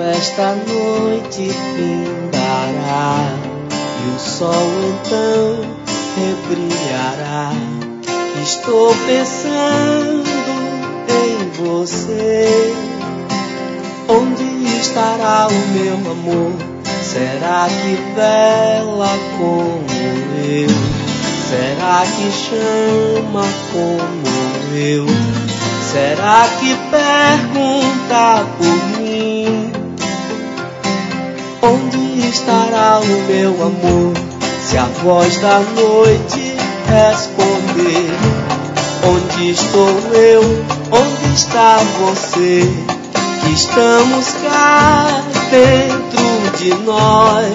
esta noite findará e o sol então rebrilhará. Estou pensando em você. Onde estará o meu amor? Será que vela como eu? Será que chama como eu? Será que pergunta por mim? Onde estará o meu amor? Se a voz da noite responder: onde estou eu? Onde está você? Que estamos cá dentro de nós,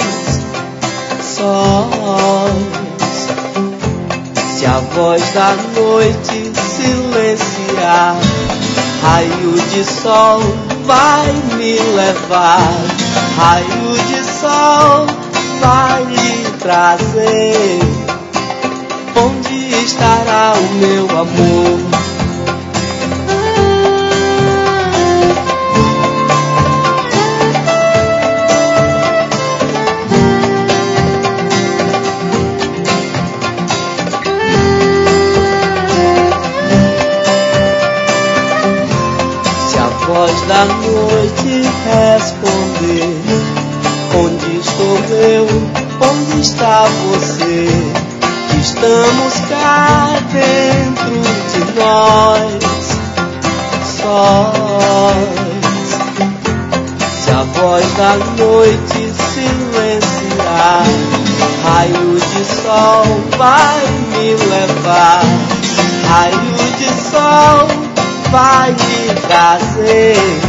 sós. Se a voz da noite silenciar, raio de sol vai me levar, raio de sol vai lhe trazer. Onde estará o meu amor? Voz da noite responder: onde estou eu? Onde está você? Que estamos cá dentro de nós, sós. Se a voz da noite silenciar, raio de sol vai me levar, raio de sol vai me trazer.